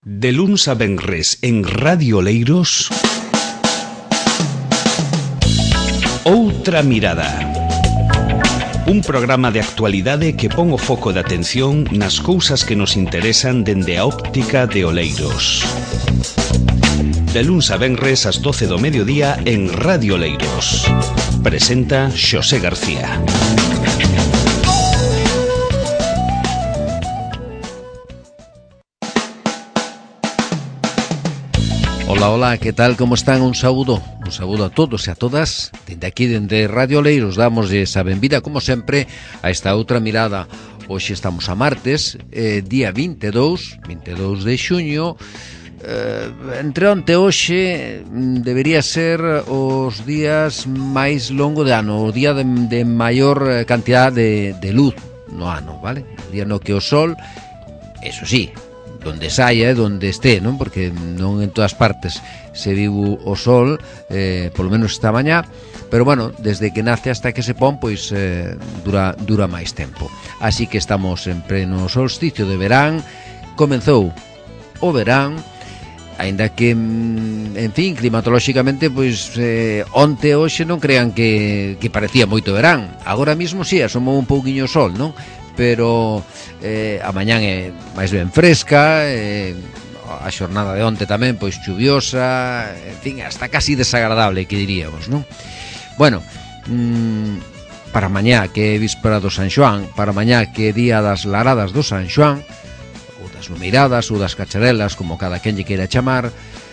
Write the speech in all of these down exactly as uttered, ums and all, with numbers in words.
De luns a venres en Radio Oleiros, Outra Mirada. Un programa de actualidade que pon o foco de atención nas cousas que nos interesan dende a óptica de Oleiros. De luns a venres ás doce do mediodía en Radio Oleiros. Presenta Xosé García. Hola, hola, que tal, como están? Un saúdo, un saúdo a todos e a todas. Dende aquí, dende Radio Oleiros, damosles a benvida, como sempre, a esta outra mirada. Hoxe estamos a martes, eh, día vinte e dous de xuño. Eh, entre onte e hoxe debería ser os días máis longo de ano, o día de, de maior cantidad de, de luz no ano, vale? O día no que o sol, eso sí, donde saia e donde este, non? Porque non en todas partes se viu o sol, eh, polo menos esta mañá, pero bueno, desde que nace hasta que se pon, pois eh, dura, dura máis tempo. Así que estamos en pleno solsticio de verán, comenzou o verán, aínda que, en fin, climatolóxicamente, pois eh, onte e hoxe non crean que, que parecía moito verán. Agora mismo sí, asomou un pouquiño o sol, non? Pero eh, a mañán é máis ben fresca, eh, a xornada de onte tamén pois chuviosa, en fin, hasta casi desagradable, que diríamos, non? Bueno, mmm, para mañá que é víspera do San Xoán, para mañá que é día das laradas do San Xoán, ou das lumeiradas ou das cacharelas, como cada quen lle queira chamar,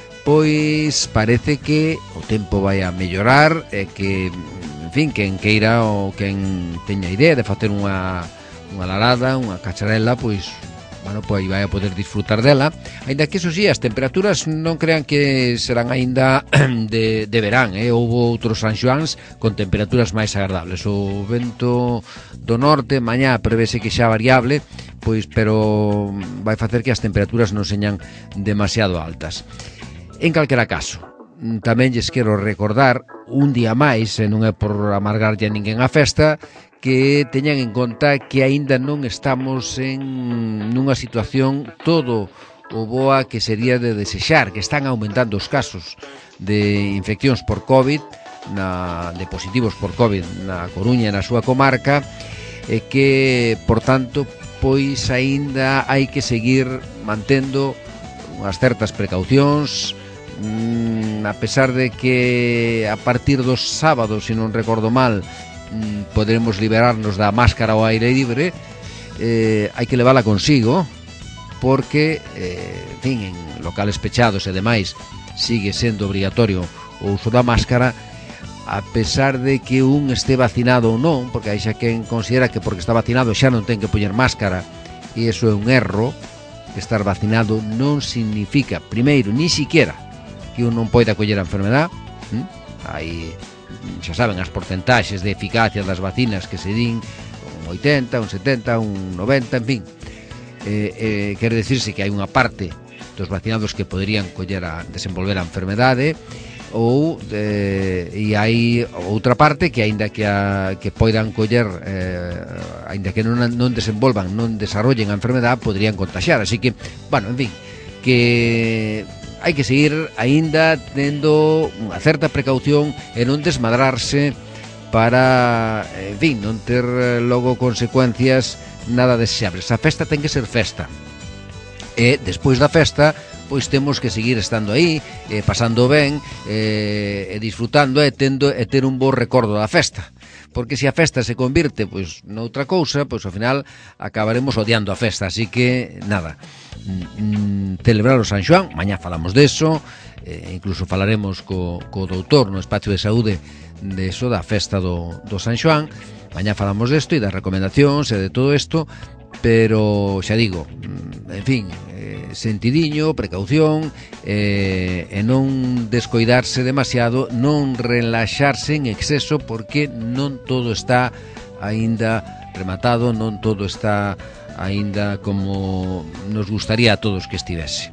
pois parece que o tempo vai a mellorar e que, en fin, quen queira ou quen teña idea de facer unha unha larada, unha cacharela, pois, bueno, pois vai a poder disfrutar dela, aínda que, eso sí, as temperaturas non crean que serán aínda de, de verán, eh? Houbo outros San Xoáns con temperaturas máis agradables. O vento do norte, mañá prevese que xa variable, pois, pero vai facer que as temperaturas non señan demasiado altas. En calquera caso, tamén lles quero recordar un día máis, e non é por amargarlle a ninguén a festa, que teñan en conta que aínda non estamos en nunha situación todo o boa que sería de desexar, que están aumentando os casos de infeccións por COVID, na, de positivos por COVID na Coruña e na súa comarca, e que, por tanto, pois aínda hai que seguir mantendo unhas certas precaucións, mmm, a pesar de que a partir dos sábados, se non recordo mal, poderemos liberarnos da máscara ao aire libre, eh, hai que levala consigo, porque, eh, en fin, en locales pechados e demais sigue sendo obrigatorio o uso da máscara, a pesar de que un este vacinado ou non, porque hai xa quen considera que porque está vacinado xa non ten que poñer máscara, e iso é un erro. Estar vacinado non significa, primeiro, ni siquiera que un non poida coller a enfermedad. ¿Mm? Hai, xa saben, as porcentaxes de eficacia das vacinas que se din un oitenta, un setenta, un noventa, en fin, eh, eh, quere decirse que hai unha parte dos vacinados que poderían coller a desenvolver a enfermedade, ou eh, e hai outra parte que aínda que a, que poidan coller, eh, aínda que non, non desenvolvan, non desarrollen a enfermedade, poderían contaxiar. Así que, bueno, en fin, que hai que seguir aínda tendo unha certa precaución e non desmadrarse para, en fin, non ter logo consecuencias nada deseables. A festa ten que ser festa, e despois da festa pois temos que seguir estando aí, eh, pasando ben, eh, e disfrutando e tendo e ter un bo recordo da festa, porque se a festa se convirte pois noutra cousa, pois ao final acabaremos odiando a festa. Así que nada, mm, celebrar o San Xoán, mañá falamos deso, eh, incluso falaremos co, co doutor no espacio de saúde de eso, da festa do, do San Xoán. Mañá falamos desto e das recomendacións e de todo isto, pero xa digo, en fin, eh, sentidiño, precaución, eh, e non descoidarse demasiado, non relaxarse en exceso, porque non todo está aínda rematado, non todo está aínda como nos gustaría a todos que estivese.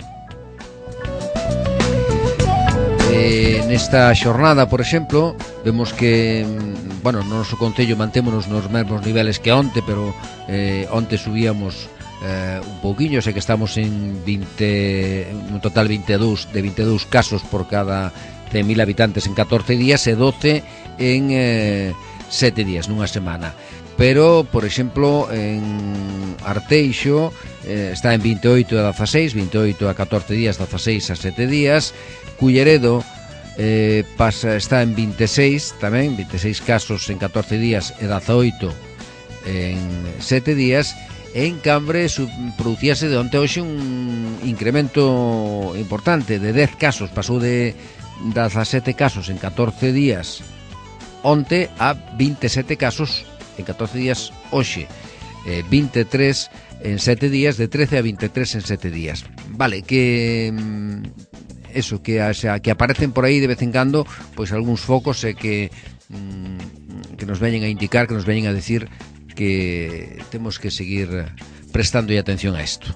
Eh, nesta xornada, por exemplo, vemos que, bueno, no noso concello mantémonos nos mesmos niveles que onte, pero eh, onte subíamos eh, un pouquiño, sei que estamos en veinte, un total veintidós, de veintidós casos por cada cen mil habitantes en catorce días e doce en eh, sete días, nunha semana. Pero, por exemplo, en Arteixo eh, está en veintioito a dieciséis, veintioito a catorce días, dieciséis a sete días. Culleredo eh, pasa, está en veintiséis tamén, veintiséis casos en catorce días e diecioito en sete días. En Cambre producíase de onte hoxe un incremento importante de dez casos, pasou de dezasete casos en catorce días onte a veintesete casos en catorce días hoxe, eh, veintitrés en sete días, de trece a veintitrés en sete días. Vale, que eso, que, o sea, que aparecen por aí de vez en cando pois algúns focos e que mm, que nos veñen a indicar, que nos veñen a decir que temos que seguir prestando atención a isto.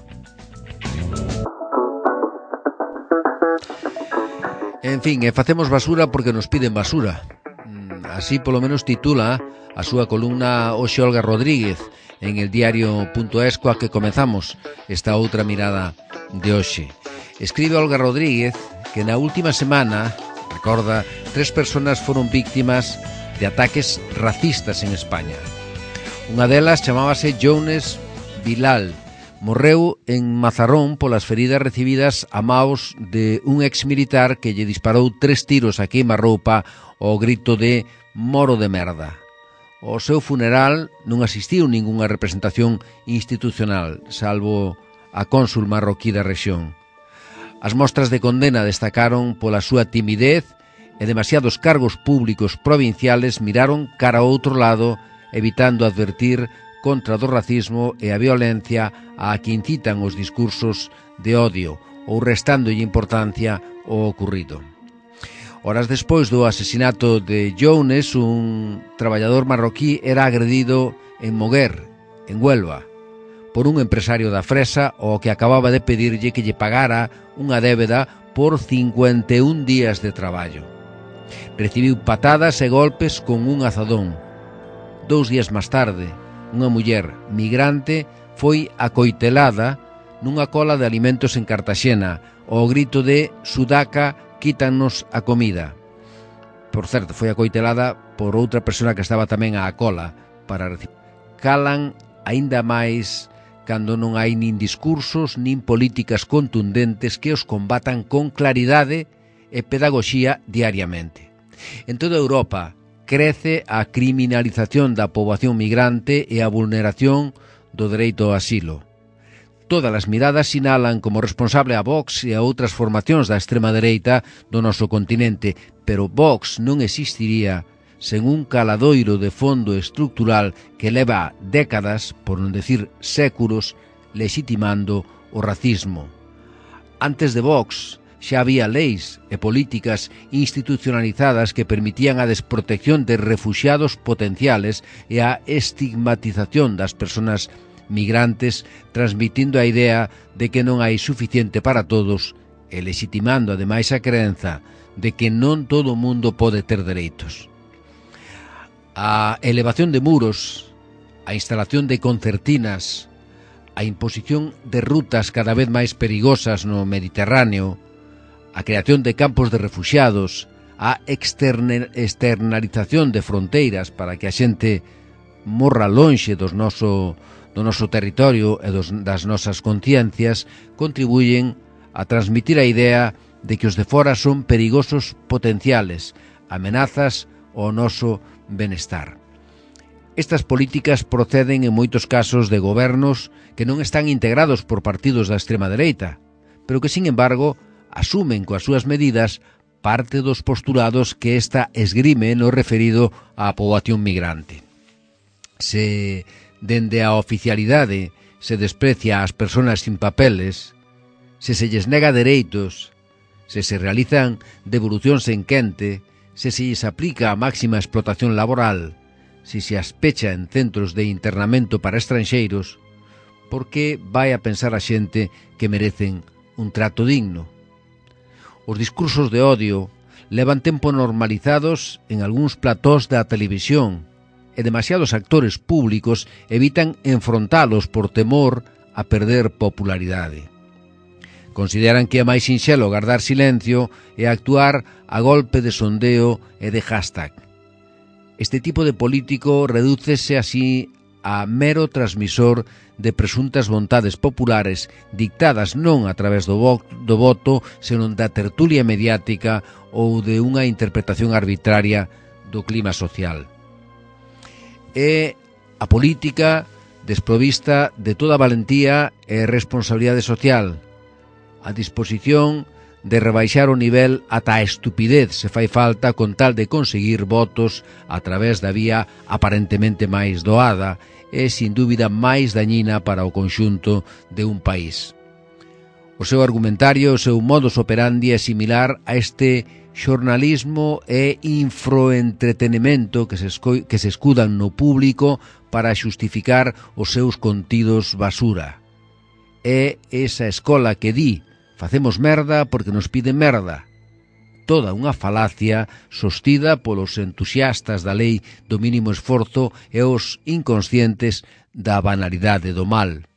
En fin, e facemos basura porque nos piden basura. Así polo menos titula a súa columna hoxe Olga Rodríguez en el diario punto es coa que comezamos esta outra mirada de hoxe. Escribe Olga Rodríguez que na última semana, recorda, tres persoas foron víctimas de ataques racistas en España. Unha delas chamábase Jones Bilal. Morreu en Mazarrón polas feridas recibidas a maos de un exmilitar que lle disparou tres tiros a queima-roupa ao grito de "Moro de merda". Ao seu funeral non asistiu ningunha representación institucional, salvo a cónsul marroquí da rexión. As mostras de condena destacaron pola súa timidez e demasiados cargos públicos provinciales miraron cara ao outro lado, evitando advertir contra do racismo e a violencia a que incitan os discursos de odio ou restándolle importancia ao ocurrido. Horas despois do asesinato de Jones, un traballador marroquí era agredido en Moguer, en Huelva, por un empresario da fresa ao que acababa de pedirlle que lle pagara unha débeda por cincuenta e un días de traballo. Recibiu patadas e golpes con un azadón. Dous días máis tarde, unha muller migrante foi acoitelada nunha cola de alimentos en Cartaxena ao grito de "Sudaca, quítanos a comida". Por certo, foi acoitelada por outra persona que estaba tamén á cola para recibir. Calan aínda máis cando non hai nin discursos nin políticas contundentes que os combatan con claridade e pedagoxía diariamente. En toda Europa crece a criminalización da poboación migrante e a vulneración do dereito ao asilo. Todas as miradas sinalan como responsable a Vox e a outras formacións da extrema dereita do noso continente, pero Vox non existiría sen un caladoiro de fondo estructural que leva décadas, por non decir séculos, legitimando o racismo. Antes de Vox xa había leis e políticas institucionalizadas que permitían a desprotección de refuxiados potenciales e a estigmatización das persoas migrantes, transmitindo a idea de que non hai suficiente para todos e legitimando ademais a creenza de que non todo o mundo pode ter dereitos. A elevación de muros, a instalación de concertinas, a imposición de rutas cada vez máis perigosas no Mediterráneo, a creación de campos de refuxiados, a externalización de fronteiras para que a xente morra lonxe dos noso, do noso territorio e dos, das nosas conciencias, contribuyen a transmitir a idea de que os de fora son perigosos potenciales, amenazas ao noso benestar. Estas políticas proceden en moitos casos de gobernos que non están integrados por partidos da extrema dereita, pero que, sin embargo, asumen coas súas medidas parte dos postulados que esta esgrime no referido á poboación migrante. Se dende a oficialidade se desprecia ás persoas sin papeles, se se lles nega dereitos, se se realizan devolucións en quente, se se lles aplica a máxima explotación laboral, se se as pecha en centros de internamento para estranxeiros, por que vai a pensar a xente que merecen un trato digno? Os discursos de odio levan tempo normalizados en algúns platós da televisión e demasiados actores públicos evitan enfrontalos por temor a perder popularidade. Consideran que é máis sinxelo guardar silencio e actuar a golpe de sondeo e de hashtag. Este tipo de político redúcese así a mero transmisor de presuntas vontades populares dictadas non a través do, vo do voto, senón da tertulia mediática ou de unha interpretación arbitraria do clima social. É a política desprovista de toda valentía e responsabilidade social, a disposición de rebaixar o nivel ata a estupidez se fai falta con tal de conseguir votos a través da vía aparentemente máis doada e, sin dúbida, máis dañina para o conxunto de un país. O seu argumentario, o seu modus operandi é similar a este xornalismo e infroentretenimento que se, que se escudan no público para xustificar os seus contidos basura. É esa escola que di facemos merda porque nos piden merda. Toda unha falacia sostida polos entusiastas da lei do mínimo esforzo e os inconscientes da banalidade do mal.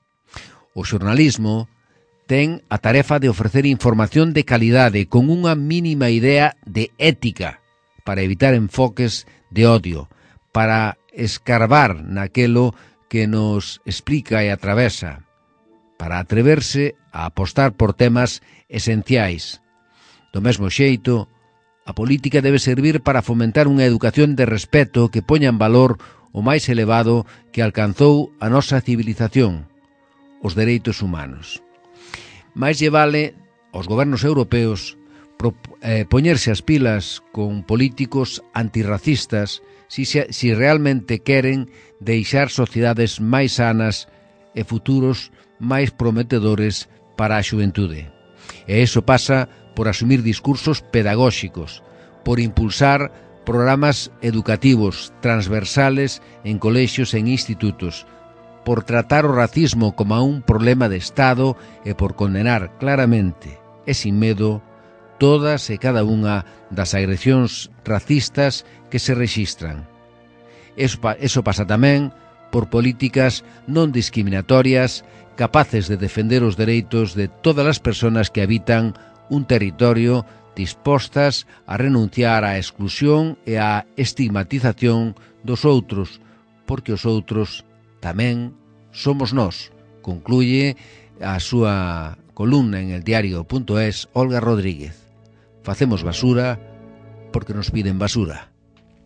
O xornalismo ten a tarefa de ofrecer información de calidade con unha mínima idea de ética para evitar enfoques de odio, para escarbar naquelo que nos explica e atravesa, para atreverse a apostar por temas esenciais. Do mesmo xeito, a política debe servir para fomentar unha educación de respeto que poña en valor o máis elevado que alcanzou a nosa civilización, os dereitos humanos. Mais lle vale aos gobernos europeos eh, poñerse as pilas con políticos antirracistas si, si realmente queren deixar sociedades máis sanas e futuros máis prometedores para a xuventude. E iso pasa por asumir discursos pedagóxicos, por impulsar programas educativos transversales en colexios e en institutos, por tratar o racismo como un problema de Estado e por condenar claramente e sin medo todas e cada unha das agresións racistas que se rexistran. Eso, eso pasa tamén por políticas non discriminatorias capaces de defender os dereitos de todas as persoas que habitan un territorio dispostas a renunciar á exclusión e á estigmatización dos outros, porque os outros tamén somos nós, concluye a súa columna en el diario punto es Olga Rodríguez. Facemos basura porque nos piden basura.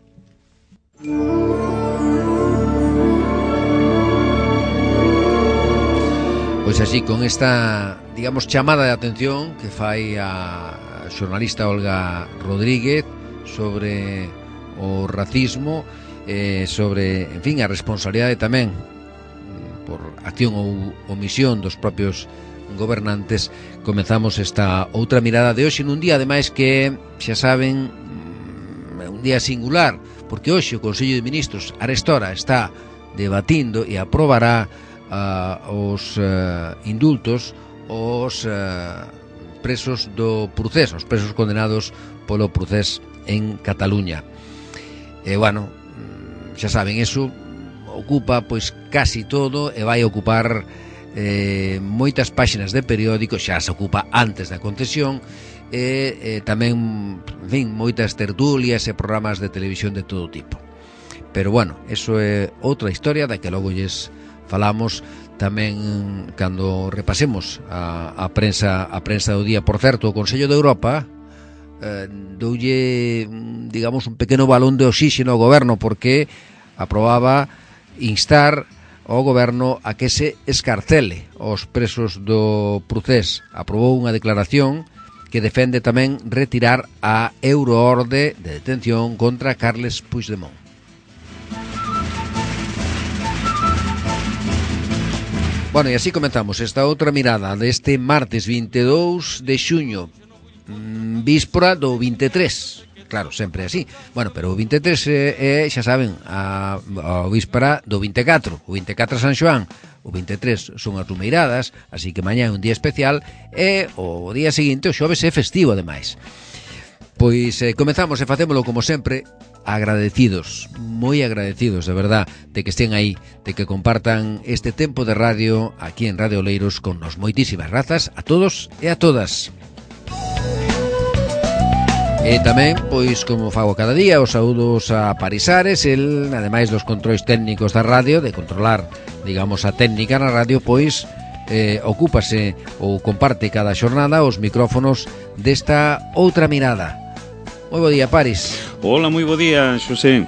Pois así, con esta, digamos, chamada de atención que fai a xornalista Olga Rodríguez sobre o racismo, eh, sobre, en fin, a responsabilidade tamén por acción ou omisión dos propios gobernantes, comezamos esta outra mirada de hoxe nun día, ademais que, xa saben, é un día singular, porque hoxe o Consello de Ministros arestora está debatindo e aprobará Uh, os uh, indultos os uh, presos do procés, os presos condenados polo procés en Cataluña. E, bueno, xa saben, eso ocupa pois casi todo e vai ocupar eh, moitas páxinas de periódico, xa se ocupa antes da concesión, e eh, tamén, en fin, moitas tertulias e programas de televisión de todo tipo. Pero, bueno, eso é outra historia da que logo lles falamos tamén cando repasemos a, a prensa a prensa do día. Por certo, o Consello de Europa eh, doulle, digamos, un pequeno balón de oxígeno ao goberno, porque aprobaba instar ao goberno a que se escarcele os presos do procés. Aprobou unha declaración que defende tamén retirar a euroorde de detención contra Carles Puigdemont. Bueno, e así comenzamos esta outra mirada deste martes vinte e dous de xuño, víspora do vinte e tres. Claro, sempre así. Bueno, pero o vinte e tres é, é xa saben, a, a víspera do vinte e catro. O vinte e catro é San Xoán, o vinte e tres son as Rumeiradas, así que mañá é un día especial, e o día seguinte, o xoves, é festivo, ademais. Pois eh, comezamos e facémolo como sempre agradecidos, moi agradecidos, de verdad, de que estén aí, de que compartan este tempo de radio aquí en Radio Oleiros con nos. Moitísimas grazas a todos e a todas. E tamén, pois, como fago cada día, os saúdos a Parisares. El, ademais dos controis técnicos da radio, de controlar, digamos, a técnica na radio, pois eh, ocúpase ou comparte cada xornada os micrófonos desta outra mirada. Moi bo día, Paris. Hola, moi bo día, Xosé.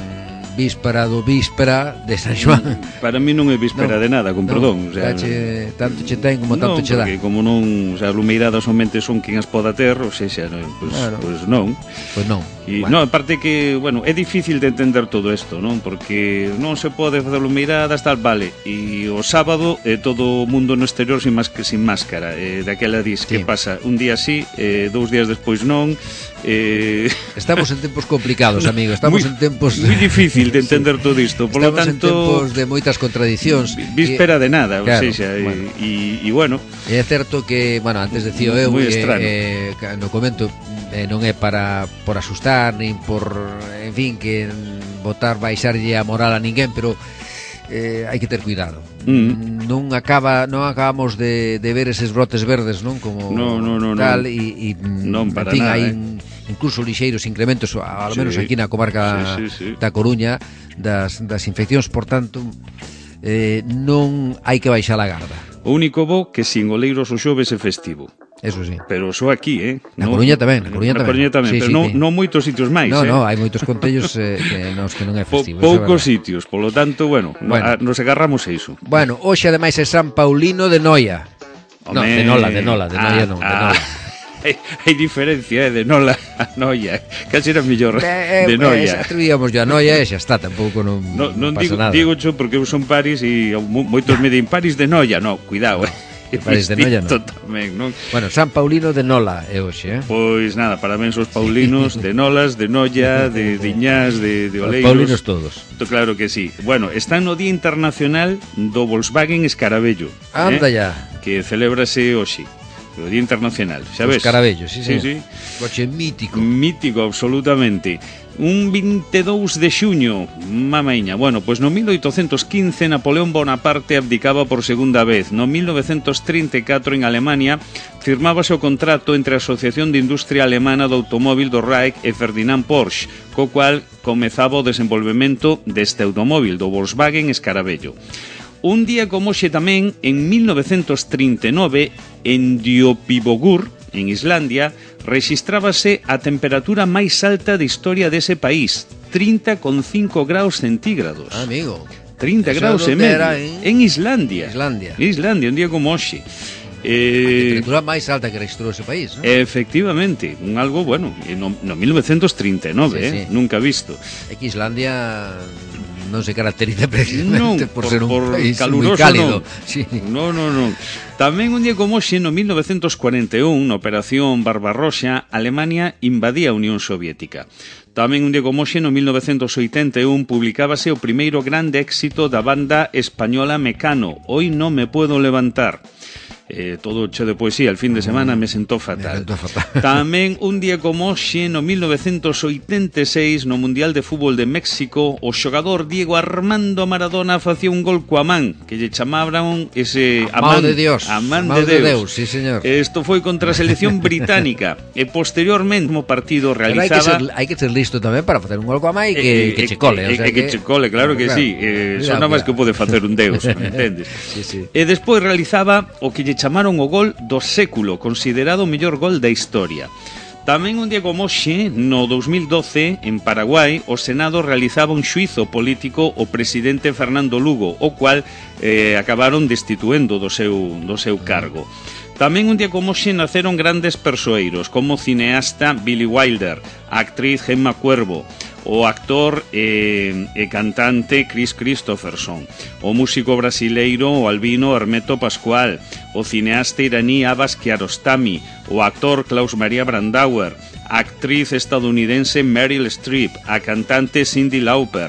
Víspera do víspera de San Xoán. Para mí non é víspera no, de nada, con no, perdón, o sea, che, tanto che ten como tanto non, che dá. Porque como non, o sea, lumeiradas somente son quen as poda ter, ou seja, no, pues, claro. pues non. Pois non. E Bueno. non, aparte que, bueno, é difícil de entender todo isto, non? Porque non se pode facer lumeiradas tal, vale. E o sábado é eh, todo o mundo no exterior sin más que sin máscara. Eh, daquela dis sí. que pasa un día así, eh, dous días despois non. Eh... Estamos en tempos complicados, amigo. Estamos muy, en tempos moi difícil de entender sí. todo isto. Por lo Estamos tanto, en tempos de moitas contradicións. Víspera de nada, claro, o sea, bueno. e, e bueno. É certo que, bueno, antes decía eu, moi eh, eh, no comento, eh, non é para por asustar nin por, en fin, que botar baixarlle a moral a ninguén, pero eh, hai que ter cuidado. Mm. Non acaba, non acabamos de, de ver eses brotes verdes, non, como no, no, no, tal no. e, e non para en fin, nada, hai eh. incluso lixeiros incrementos, ao sí. menos aquí na comarca sí, sí, sí. da Coruña, das, das infeccións, por tanto, eh, non hai que baixar a garda. O único bo que sin Oleiros o xoves é festivo. Eso sí. Pero só aquí, eh? Na no, Coruña tamén, na Coruña na tamén. Coruña tamén, sí, pero sí, non, sí. non moitos sitios máis, no, eh? No, hai moitos concellos eh, que nos que non é festivo. Po, poucos sitios, polo tanto, bueno, bueno. a, nos agarramos a iso. Bueno, hoxe ademais é San Paulino de Noia. No, de Nola, de Nola, de Noia ah, non, de ah. Nola. Hai, hai diferencia, eh, de Nola a Noia. Casi era mellor eh, de Noia. Eh, atrevíamos yo a Noia e xa está, tampouco non, no, non, non pasa digo, nada. digo cho porque eu son Paris e moitos me din Paris de Noia. No, cuidado, eh. Paris de Noia, non. Tamén, non? Bueno, San Paulino de Nola é hoxe, eh? Pois nada, parabéns aos paulinos de Nolas, de Noia, de Diñás, de, de Oleiros. Os paulinos todos. Claro que sí. Bueno, está no Día Internacional do Volkswagen Escarabello. Anda eh? ya. Que celébrase hoxe. O Día Internacional, xa ves? Os Escarabellos, sí, sí. sí, sí. Coche mítico. Mítico, absolutamente. Un vinte e dous de xuño, mamaiña. Bueno, pois no mil oitocentos quince Napoleón Bonaparte abdicaba por segunda vez. No mil novecentos trinta e catro en Alemania firmábase o contrato entre a Asociación de Industria Alemana do Automóvil do Reich e Ferdinand Porsche, co cual comezaba o desenvolvemento deste automóvil, do Volkswagen Escarabello. Un día como hoxe tamén, en mil novecentos trinta e nove, en Diopivogur, en Islandia, rexistrábase a temperatura máis alta de historia dese país, trinta coma cinco graus centígrados. Ah, amigo. trinta Eso graus e medio. era, eh? En Islandia. Islandia. Islandia, un día como hoxe. Eh, a temperatura máis alta que registrou ese país, non? Efectivamente, un algo, bueno, no, no mil novecentos trinta e nove, sí, eh? Sí. Nunca visto. É que Islandia non se caracteriza precisamente non, por, por ser un por país caluroso, moi cálido. Non. Sí. no, no, no. Tamén un día como hoxe, no mil novecentos cuarenta e un, na Operación Barbarroxa, Alemania invadía a Unión Soviética. Tamén un día como hoxe, no mil novecentos oitenta e un, publicábase o primeiro grande éxito da banda española Mecano, Hoy no me puedo levantar. Eh, todo che de poesía, el fin de semana me sentou fatal. Me sentou fatal. Tamén un día como hoxe, no mil novecentos oitenta e seis, no Mundial de Fútbol de México, o xogador Diego Armando Maradona facía un gol coa man, que lle chamaban ese a man de Dios. A man de, de Deus. Deus. Sí, señor. Isto foi contra a selección británica e posteriormente o partido realizaba. Pero hai que ser, hai que ser listo tamén para facer un gol coa man e que, eh, que che cole, eh, o sea que, que che cole, claro que claro. sí. Eh, son nada máis que pode facer un Deus, me entendes? Sí, sí. E despois realizaba o que lle chamaron o gol do século, considerado o mellor gol da historia. Tamén un día como hoxe, no dous mil doce, en Paraguai, o Senado realizaba un xuizo político ao presidente Fernando Lugo, o cual eh, acabaron destituendo do seu, do seu cargo. Tamén un día como hoxe naceron grandes persoeiros, como o cineasta Billy Wilder, a actriz Gemma Cuervo, o actor e, e cantante Chris Christopherson, o músico brasileiro o albino Hermeto Pascual, o cineasta iraní Abbas Kiarostami, o actor Klaus Maria Brandauer, a actriz estadounidense Meryl Streep, a cantante Cyndi Lauper,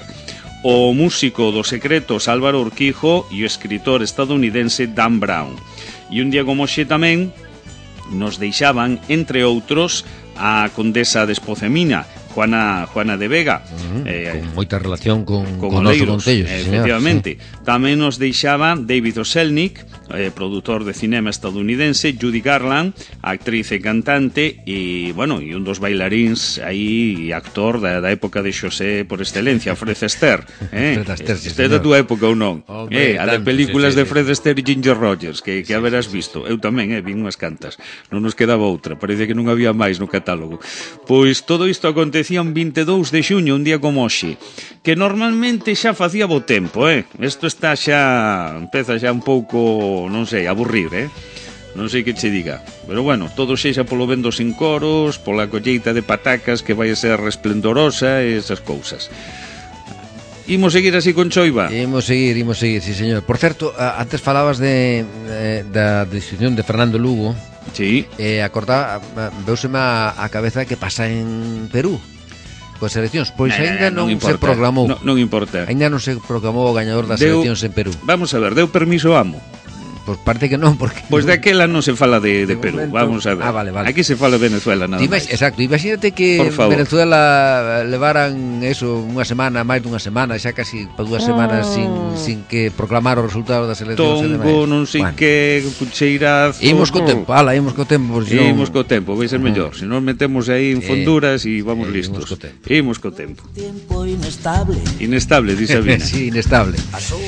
o músico dos Secretos Álvaro Urquijo e o escritor estadounidense Dan Brown. E un día como hoxe tamén nos deixaban, entre outros, a condesa de Espocemina, Juana Juana de Vega, uh-huh. eh, con moita relación con, con, con Oleiros, noso concello, eh, sí, efectivamente. Sí. Tamén nos deixaba David Oselnik, eh, produtor de cinema estadounidense, Judy Garland, actriz e cantante, e, bueno, e un dos bailaríns aí, actor da, da época de Xosé por excelencia, Fred Astaire. Eh? Fred Astaire, sí, Este é da túa época ou non? Hombre, eh, a de tanto, películas sí, sí, de Fred Astaire e Ginger Rogers, que, que sí, haberás sí, visto. Eu tamén, eh, vin unhas cantas. Non nos quedaba outra, parece que non había máis no catálogo. Pois todo isto acontecía un vinte e dous de xuño, un día como hoxe, que normalmente xa facía bo tempo, eh? Isto está xa, empeza xa un pouco, non sei, a aburrir, eh? Non sei que che diga. Pero bueno, todo sexa polo vendo sin coros, pola colleita de patacas que vai a ser resplendorosa e esas cousas. Imos seguir así con choiva? Imos seguir, imos seguir, sí, señor. Por certo, antes falabas de, de da decisión de Fernando Lugo. Sí. Eh, acordaba, veuseme a, a cabeza que pasa en Perú coas eleccións, pois nah, aínda non, non se programou. Non, non importa. Aínda non se proclamou o gañador das deu, eleccións en Perú. Vamos a ver, deu permiso amo? Pois parte que non, porque... Pois daquela non se fala de, de, de Perú, momento... vamos a ver. Ah, vale, vale. Aquí se fala de Venezuela, nada Imag... máis. Exacto, imagínate que Venezuela levaran eso unha semana, máis dunha semana, xa casi para dúas semanas sin, sin que proclamar o resultado das eleccións. Tongo, non sei bueno. que, pucheirazo... Imos co tempo, ala, imos co tempo. Si non... Imos co tempo, vai ser mellor. Se non metemos aí en fonduras e vamos eh, listos. Imos co tempo. Imos co tempo. Tempo inestable. Inestable, di Sabina. Sí, inestable.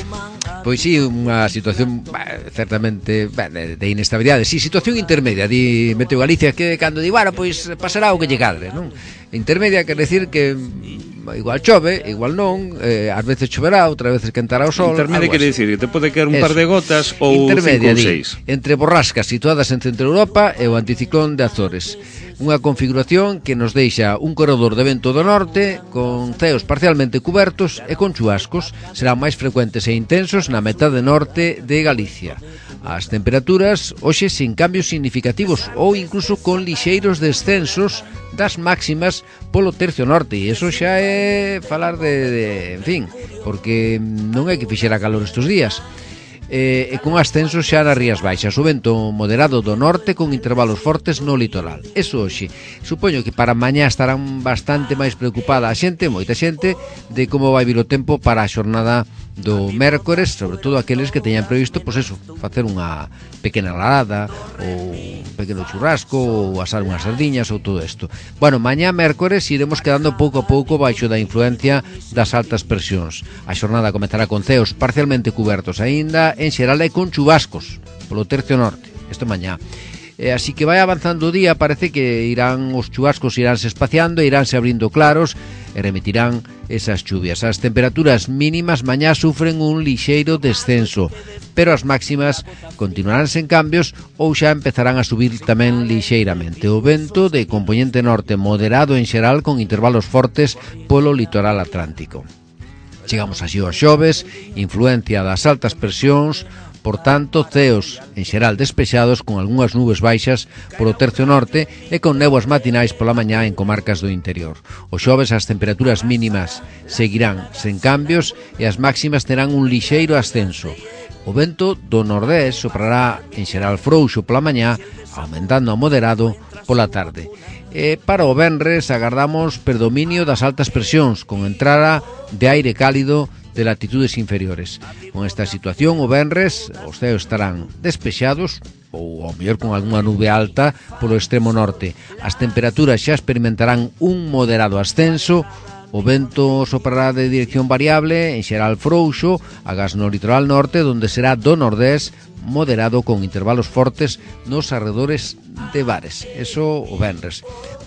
Pois sí, unha situación bah, certamente bah, de, de inestabilidade. Sí, situación intermedia, di Meteo Galicia, que cando di, bueno, pois pasará o que lle cadre, non? Intermedia quer decir que igual chove, igual non, eh, ás veces choverá, outras veces quentará o sol. Intermedia quer decir que te pode caer un Eso. par de gotas ou cinco ou seis. Entre borrascas situadas en Centro Europa e o anticiclón de Azores. Unha configuración que nos deixa un corredor de vento do norte con ceos parcialmente cubertos e con chubascos. Serán máis frecuentes e intensos na metade norte de Galicia. As temperaturas hoxe sin cambios significativos ou incluso con lixeiros descensos das máximas polo tercio norte, e iso xa é falar de, de en fin, porque non é que fixera calor estes días. E, e con ascensos xa nas Rías Baixas, o vento moderado do norte con intervalos fortes no litoral. Eso hoxe. Supoño que para mañá estarán bastante máis preocupada a xente, moita xente, de como vai vir o tempo para a xornada do mércores, sobre todo aqueles que teñan previsto, pois eso, facer unha pequena larada ou un pequeno churrasco ou asar unhas sardiñas ou todo isto. Bueno, mañá mércores iremos quedando pouco a pouco baixo da influencia das altas presións. A xornada comezará con ceos parcialmente cubertos aínda en xeral e con chubascos polo tercio norte, isto mañá. E así que vai avanzando o día, parece que irán os chubascos iránse espaciando, iránse abrindo claros e remitirán esas chuvias. As temperaturas mínimas mañá sufren un lixeiro descenso, pero as máximas continuarán sen cambios ou xa empezarán a subir tamén lixeiramente. O vento de compoñente norte moderado en xeral con intervalos fortes polo litoral atlántico. Chegamos así aos xoves, influencia das altas presións. Por tanto, ceos en xeral despexados con algunhas nubes baixas polo tercio norte e con néboas matinais pola mañá en comarcas do interior. O xoves as temperaturas mínimas seguirán sen cambios e as máximas terán un lixeiro ascenso. O vento do nordés soprará en xeral frouxo pola mañá, aumentando a moderado pola tarde. E para o venres agardamos predominio das altas presións con entrada de aire cálido de latitudes inferiores. Con esta situación, o venres, os ceos estarán despexados ou ao mellor con algunha nube alta polo extremo norte. As temperaturas xa experimentarán un moderado ascenso, o vento soprará de dirección variable, en xeral frouxo, agás no litoral norte, onde será do nordés, moderado con intervalos fortes nos arredores de bares. Eso o venres.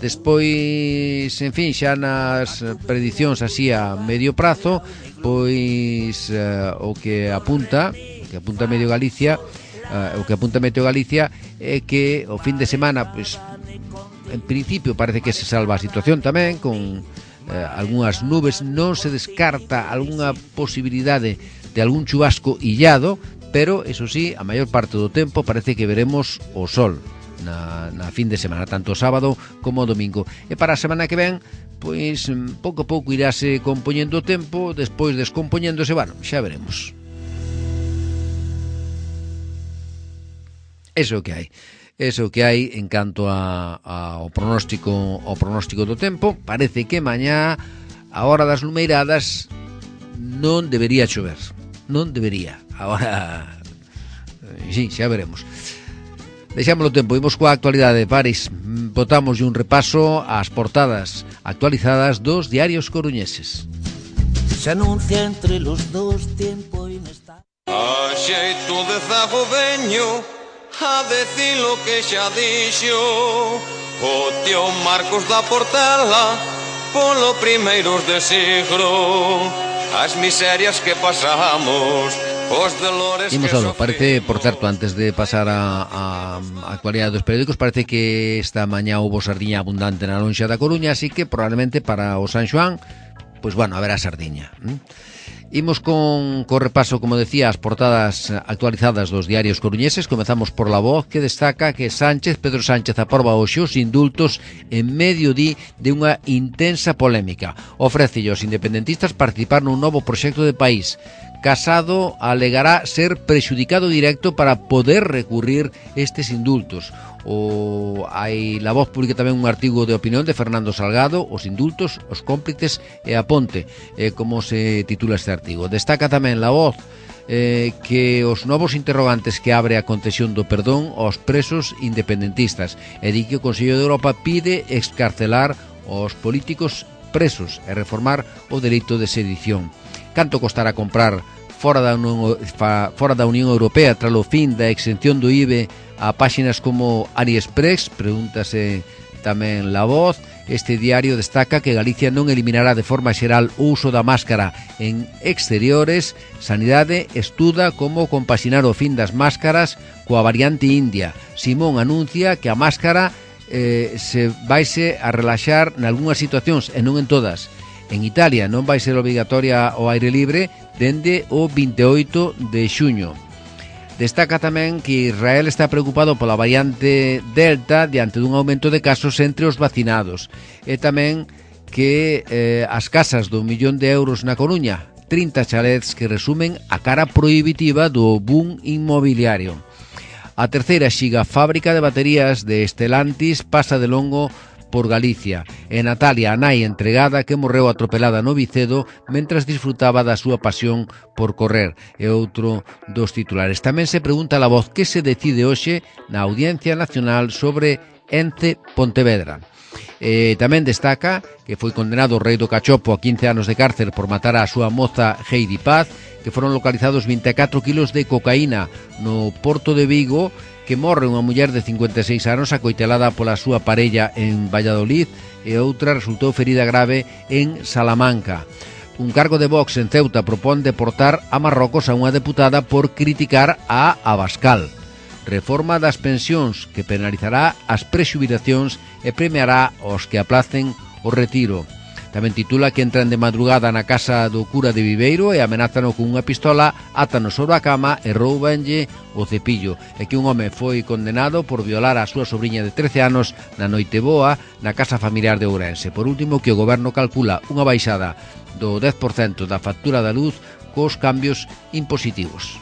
Despois, en fin, xa nas predicións así a medio prazo, pois uh, o que apunta, que apunta Medio Galicia, uh, o que apunta Meteo Galicia é que o fin de semana, pois en principio parece que se salva a situación tamén con uh, algunhas nubes, non se descarta algunha posibilidade de algún chubasco illado, pero, eso sí, a maior parte do tempo parece que veremos o sol na, na fin de semana, tanto o sábado como o domingo. E para a semana que ven, pois pouco a pouco iráse compoñendo o tempo, despois descompoñéndose, bueno, xa veremos. Eso é o que hai. Ese é o que hai en canto a, a, ao pronóstico ao pronóstico do tempo. Parece que mañá a hora das lumeiradas non debería chover, non debería. Agora, sí, xa veremos. Deixámoslo tempo, imos coa actualidade. Paris, botamos un repaso ás portadas actualizadas dos diarios coruñeses. Se anuncia entre los dos tiempo inestable. A xeito de zago veño a decir lo que xa dixo o tío Marcos da Portela polo primeiros de siglo. As miserias que pasamos, os dolores Imos que algo, parece, por sofrimos. certo, antes de pasar a, a, a actualidade dos periódicos, parece que esta mañá houbo sardiña abundante na lonxa da Coruña, así que probablemente para o San Xoán, pois bueno, haberá sardiña. ¿Mm? Imos con, con repaso, como decía, as portadas actualizadas dos diarios coruñeses. Comezamos por La Voz, que destaca que Sánchez, Pedro Sánchez aproba hoxe os indultos en medio di de unha intensa polémica. Ofrécelle aos independentistas participar nun novo proxecto de país. Casado alegará ser prexudicado directo para poder recurrir estes indultos. O hai La Voz publica tamén un artigo de opinión de Fernando Salgado, os indultos, os cómplices e a ponte, eh, como se titula este artigo. Destaca tamén La Voz eh, que os novos interrogantes que abre a concesión do perdón aos presos independentistas, e di que o Consello de Europa pide excarcelar os políticos presos e reformar o delito de sedición. Canto costará comprar fora da Unión, fora da Unión Europea tras o fin da exención do I V E a páxinas como AliExpress? Pregúntase tamén La Voz. Este diario destaca que Galicia non eliminará de forma xeral o uso da máscara en exteriores. Sanidade estuda como compaxinar o fin das máscaras coa variante india. Simón anuncia que a máscara eh, se vaise a relaxar nalgúnas situacións e non en todas. En Italia non vai ser obrigatoria o aire libre dende o vinte e oito de xuño. Destaca tamén que Israel está preocupado pola variante Delta diante dun aumento de casos entre os vacinados. E tamén que eh, as casas do millón de euros na Coruña, trinta chalets que resumen a cara prohibitiva do boom inmobiliario. A terceira xiga fábrica de baterías de Stellantis pasa de longo por Galicia, e Natalia, a nai entregada que morreu atropelada no Vicedo mentras disfrutaba da súa pasión por correr, é outro dos titulares. Tamén se pregunta a La Voz que se decide hoxe na Audiencia Nacional sobre Ence Pontevedra. Eh, tamén destaca que foi condenado o rei do Cachopo a quince anos de cárcel por matar a súa moza Heidi Paz, que foron localizados vinte e catro kilos de cocaína no Porto de Vigo, que morre unha muller de cincuenta e seis anos acoitelada pola súa parella en Valladolid, e outra resultou ferida grave en Salamanca. Un cargo de Vox en Ceuta propón deportar a Marrocos a unha deputada por criticar a Abascal. Reforma das pensións que penalizará as prexubilacións e premiará os que aplacen o retiro. Tamén titula que entran de madrugada na casa do cura de Viveiro e amenázano con unha pistola, átanos sobre a cama e roubanlle o cepillo. E que un home foi condenado por violar a súa sobrinha de trece anos na Noiteboa, na casa familiar de Ourense. Por último, que o goberno calcula unha baixada do dez por cento da factura da luz cos cambios impositivos.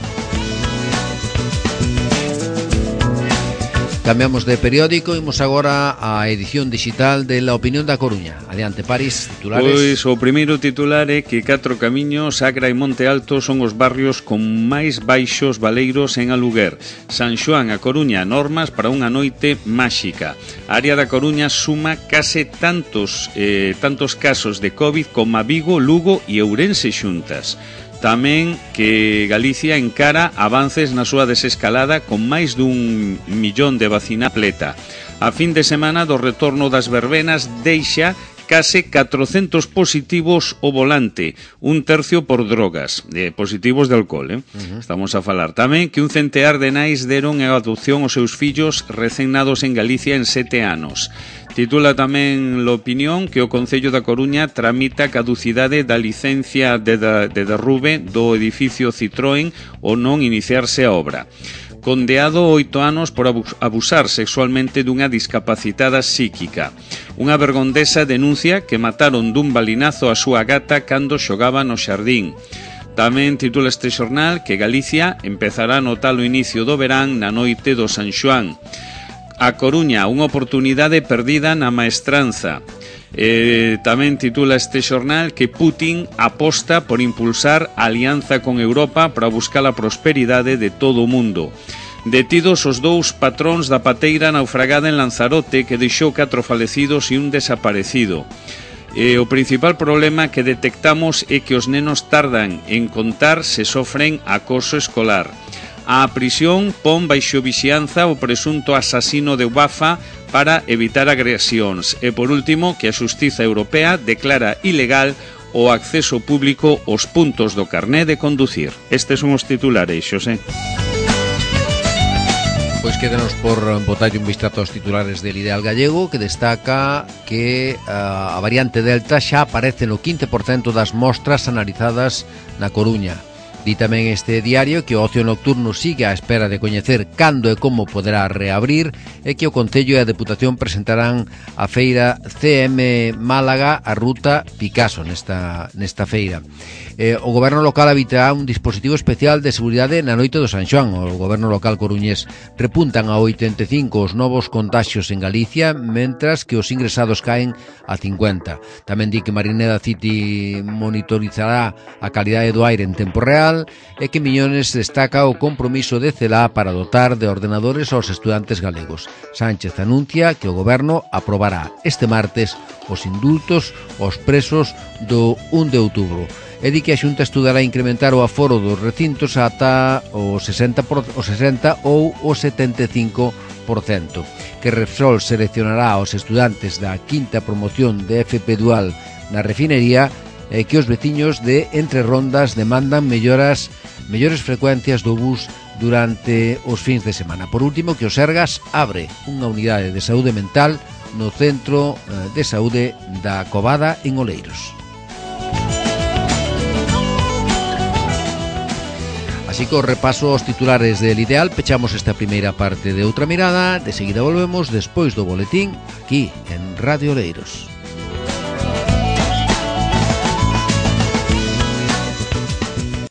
Cambiamos de periódico, imos agora á edición digital de La Opinión da Coruña. Adiante, París, titulares. Pois o primeiro titular é que Catro Camiños, Agra e Monte Alto son os barrios con máis baixos valeiros en aluguer. San Xoán, a Coruña, normas para unha noite máxica. A área da Coruña suma case tantos, eh, tantos casos de COVID como a Vigo, Lugo e Ourense xuntas. Tamén que Galicia encara avances na súa desescalada con máis dun millón de vacina pleta. A fin de semana do retorno das verbenas deixa case catrocentos positivos o volante, un tercio por drogas, de positivos de alcohol, eh? Uh-huh. Estamos a falar tamén que un centear de nais deron a adopción aos seus fillos recén nados en Galicia en sete anos. Titula tamén l'opinión que o Concello da Coruña tramita caducidade da licencia de, de, de derrube do edificio Citroën ou non iniciarse a obra. Condeado oito anos por abusar sexualmente dunha discapacitada psíquica. Unha vergondesa denuncia que mataron dun balinazo a súa gata cando xogaba no xardín. Tamén titula este xornal que Galicia empezará a notar o inicio do verán na noite do San Xoán. A Coruña, unha oportunidade perdida na maestranza. Eh, tamén titula este xornal que Putin aposta por impulsar a alianza con Europa para buscar a prosperidade de todo o mundo. Detidos os dous patróns da pateira naufragada en Lanzarote que deixou catro falecidos e un desaparecido. E o principal problema que detectamos é que os nenos tardan en contar se sofren acoso escolar. A prisión pon baixo vixianza o presunto asasino de Ubafa para evitar agresións. E por último, que a Xustiza Europea declara ilegal o acceso público aos puntos do carné de conducir. Estes son os titulares, Xosé. Pois quédenos por botarlle un vistazo aos titulares del Ideal Gallego, que destaca que uh, a variante Delta xa aparece no quince por cento das mostras analizadas na Coruña. Di tamén este diario que o ocio nocturno sigue á espera de coñecer cando e como poderá reabrir e que o Concello e a Deputación presentarán a feira C M Málaga a ruta Picasso nesta, nesta feira. Eh, o Goberno local habitará un dispositivo especial de seguridade na noite do San Xoán. O Goberno local coruñés repuntan a oitenta e cinco os novos contaxios en Galicia, mentras que os ingresados caen a cincuenta. Tamén di que Marineda City monitorizará a calidade do aire en tempo real e que Miñones destaca o compromiso de Celá para dotar de ordenadores aos estudantes galegos. Sánchez anuncia que o Goberno aprobará este martes os indultos aos presos do un de outubro. E di que a Xunta estudará incrementar o aforo dos recintos ata o sesenta, por, o sesenta ou o setenta e cinco por cento. Que Repsol seleccionará aos estudantes da quinta promoción de F P Dual na refinería e que os veciños de Entre Rondas demandan melloras, mellores frecuencias do bus durante os fins de semana. Por último, que o Sergas abre unha unidade de saúde mental no Centro de Saúde da Covada en Oleiros. Así que o repaso aos titulares del Ideal, pechamos esta primeira parte de Outra Mirada. De seguida volvemos despois do boletín aquí en Radio Oleiros.